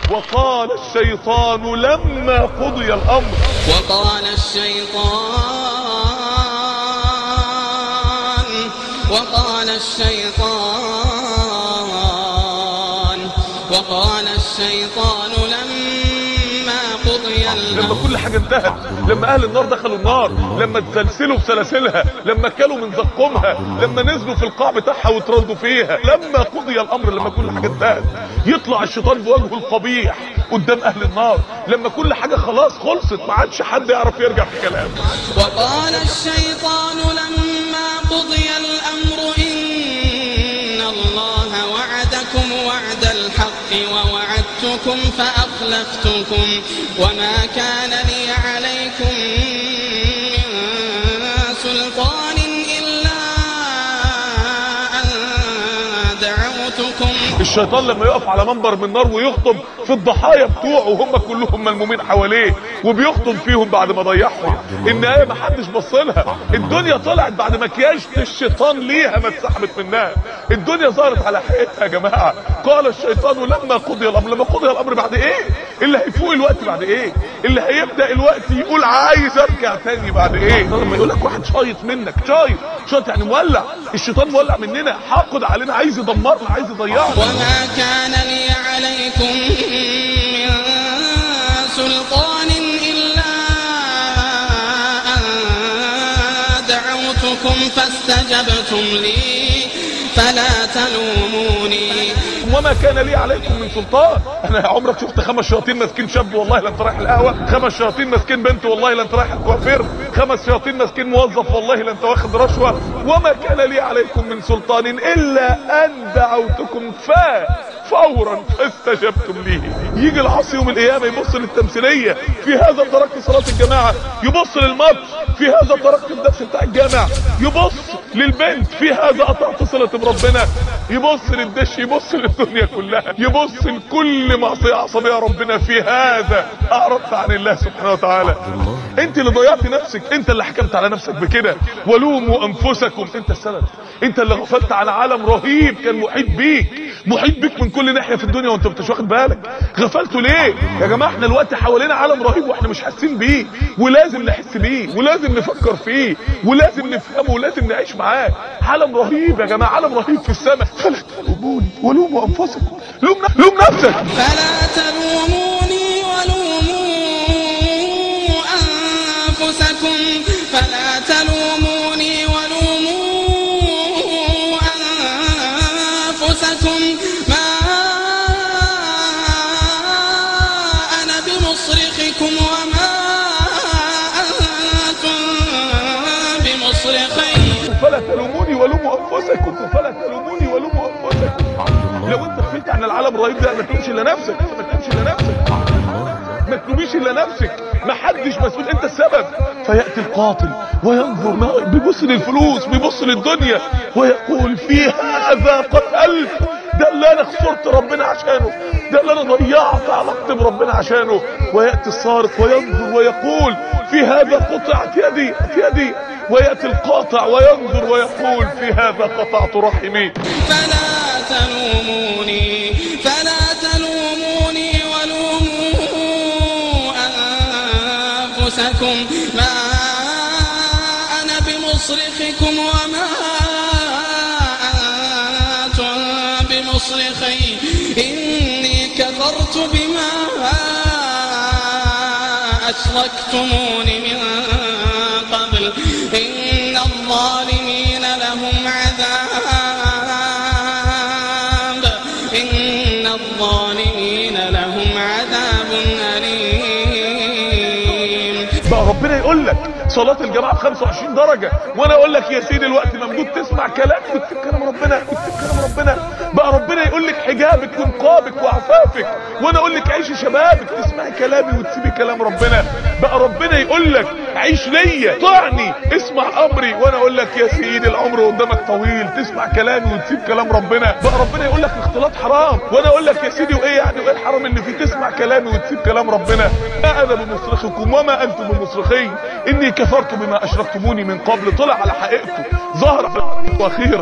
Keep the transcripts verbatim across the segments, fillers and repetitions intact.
وقال الشيطان لما قضي الامر وقال الشيطان وقال الشيطان وقال الشيطان لما قضي الامر، لما كل حاجه انتهت، لما اهل النار دخلوا النار، لما اتسلسلوا بسلاسلها، لما كلوا من زقومها، لما نزلوا في القاع بتاعها واتردوا فيها، لما قضي الامر، لما كل حاجه انتهت، يطلع الشيطان بوجهه القبيح قدام اهل النار، لما كل حاجه خلاص خلصت، ما عادش حد يعرف يرجع في كلامه. وقال الشيطان لما قضي الامر ان الله وعدكم وعد الحق ووعدتكم فاخلفتكم وما كان لي عليكم من سلطان الا ان دعوتكم. الشيطان لما يقف على منبر من نار ويخطب في الضحايا بتوعه وهم كلهم ملمومين حواليه وبيخطب فيهم بعد ما ضيعهم، النهايه ما حدش بص لها، الدنيا طلعت بعد مكياج الشيطان ليها ما اتسحبت منها، الدنيا ظهرت على حقيقتها يا جماعه. قال الشيطان لما قضي الامر، لما قضي الامر بعد ايه؟ اللي هيفوق الوقت بعد ايه؟ اللي هيبدا الوقت يقول عايز ارجع تاني بعد ايه؟ لما يقول لك واحد شايط منك، شايط شايط يعني مولع، الشيطان مولع مننا، حاقد علينا، عايز يدمرنا، عايز يضيعنا. وما كان لي عليكم من سلطان إلا أن دعوتكم فاستجبتم لي فلا تلوموني. وما كان لي عليكم من سلطان، انا عمرك شفت خمس شياطين ماسكين شاب والله لا انت رايح القهوه، خمس شياطين ماسكين بنت والله لا انت رايح الكوافير، خمس شياطين ماسكين موظف والله لا انت واخد رشوه. وما كان لي عليكم من سلطان الا ان دعوتكم فا فورا فاستجبتم لي. يجي العصر يوم القيامه يبص للتمثيليه، في هذا تركت صلاه الجماعه، يبص للماتش، في هذا تركت الدرس بتاع الجامع، يبص للبنت، في هذا قطعت صله بربنا، يبص للدش، يبص للدنيا كلها، يبص لكل معصيه عصبيه ربنا، في هذا اعرضت عن الله سبحانه وتعالى. انت اللي ضيعت نفسك، انت اللي حكمت على نفسك بكده. ولوموا انفسكم، انت السبب، انت اللي غفلت عن عالم رهيب كان محيط بيك، محيط بيك من كل ناحيه في الدنيا وانت مش واخد بالك. غفلتوا ليه يا جماعه؟ احنا دلوقتي حوالينا عالم رهيب واحنا مش حاسين بيه، ولازم نحس بيه، ولازم نفكر فيه، ولازم نفهمه، ولازم نعيش معاه. عالم رهيب يا جماعه، عالم رهيب في السماء. فلا تلوموني ولوموا انفسكم، لوم لوم نفسك. فلا تلوموني ولوموا انفسكم فلا تلوموني ولوموا انفسكم ما انا بمصرخكم وما انتم بمصرخي. فلا تلوموني ولوموا انفسكم، فلا تلوموني ولوموا انفسكم. لو انت غفلت عن العالم الرهيب ده ما تلومش الا نفسك، ما تلومش الا نفسك، ما تلوميش الا نفسك، ما حدش مسؤول، انت السبب. فياتي القاتل وينظر، بيبص للفلوس، بيبص للدنيا ويقول في هذا قتلت، ده اللي انا خسرت ربنا عشانه، ده اللي انا ضيعت علاقتي بربنا عشانه. وياتي السارق وينظر ويقول في هذا قطعت يدي يدي، وياتي القاطع وينظر ويقول في هذا قطعت رحمي. فلا تلوموني فلا تلوموني ولوموا انفسكم ما انا بمصرخكم وما انتم بمصرخي اني كفرت بما اشركتمون من قبل ان الظالمين لهم عذاب ان الظالمين لهم عذاب أليم. بقى ربنا يقول لك صلاة الجماعة ب خمسة وعشرين درجة، وانا اقول لك يا سيدي الوقت ممدود تسمع كلام، تكتب كلام ربنا، تكتب كلام ربنا. بقى ربنا يقول لك حجابك ونقابك وعفافك، وانا اقول لك عيشي شبابك، تسمعي كلامي وتسيبي كلام ربنا. بقى ربنا يقول لك عيش ليا، طعني، اسمع امري، وانا اقول لك يا سيدي العمر قدامك طويل، تسمع كلامي وتسيب كلام ربنا. بقى ربنا يقول لك الاختلاط حرام، وانا اقول لك يا سيدي وايه يعني وايه الحرام اللي فيه؟ تسمع كلامي وتسيب كلام ربنا. ما انا بمصرخكم وما انتم بمصرخي اني كفرت بما اشركتموني من قبل. طلع على حقيقته، ظهر واخيرا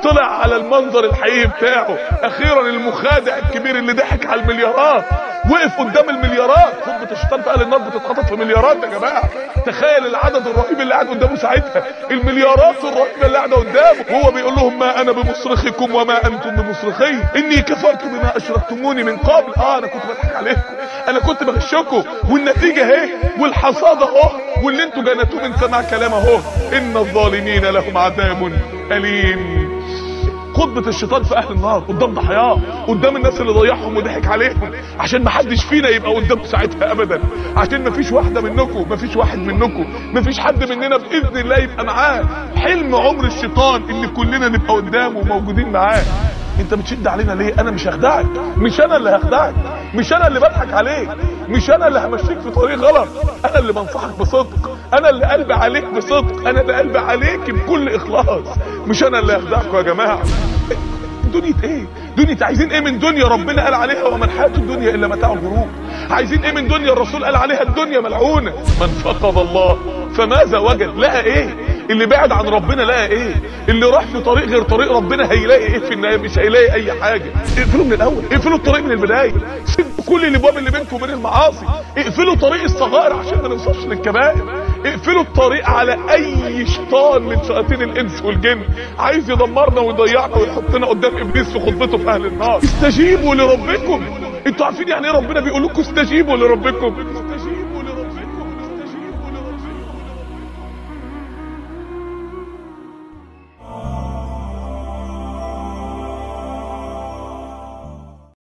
طلع على المنظر الحقيقي بتاعه. اخيرا المخادع الكبير اللي ضحك على المليارات وقف قدام المليارات. خطبة الشيطان في اهل النار بتتخطط في مليارات يا جماعه. تخيل العدد الرهيب اللي قاعد قدامه ساعتها، المليارات الرهيبه اللي قاعده قدامه، وهو بيقول لهم ما انا بمصرخكم وما انتم بمصرخي اني كفرت بما اشركتموني من قبل. اه انا كنت بضحك عليكم، انا كنت بغشكم، والنتيجه اهي، والحصاد اهو، واللي انتوا جنتوه من سماع كلام اهو. ان الظالمين لهم عذاب اليم. خطبة الشيطان في اهل النار قدام ضحاياه، قدام الناس اللي ضيعهم وضحك عليهم، عشان ما حدش فينا يبقى قدامه ساعتها ابدا، عشان ما فيش واحده منكم، ما فيش واحد منكم، ما فيش حد مننا باذن الله يبقى معاه حلم عمر الشيطان ان كلنا نبقى قدامه وموجودين معاه. انت بتشد علينا ليه؟ انا مش هخدعك، مش انا اللي هخدعك، مش انا اللي بضحك عليك، مش انا اللي همشيك في طريق غلط، انا اللي بنصحك بصدق، انا اللي قلبي عليك بصدق، انا اللي قلبي عليك بكل اخلاص، مش انا اللي هخدعكم يا جماعه. دنيا ايه؟ دنيا عايزين ايه من دنيا ربنا قال عليها ومن حياة الدنيا الا متاع الغرور؟ عايزين ايه من دنيا الرسول قال عليها الدنيا ملعونة؟ من فقد الله فماذا وجد؟ لقى ايه؟ اللي بعد عن ربنا لقى ايه؟ اللي راح في طريق غير طريق ربنا هيلاقي ايه في النهايه؟ مش هيلاقي اي حاجه. اقفلوا من الاول، اقفلوا الطريق من البدايه، سدوا كل الابواب اللي بينكم وبين المعاصي، اقفلوا طريق الصغائر عشان ما نوصلش للكبائر، اقفلوا الطريق على اي شيطان من شياطين الانس والجن عايز يدمرنا ويضيعنا ويحطنا قدام ابليس في خطبته في اهل النار. استجيبوا لربكم. انتوا عارفين يعني ايه ربنا بيقول لكم استجيبوا لربكم؟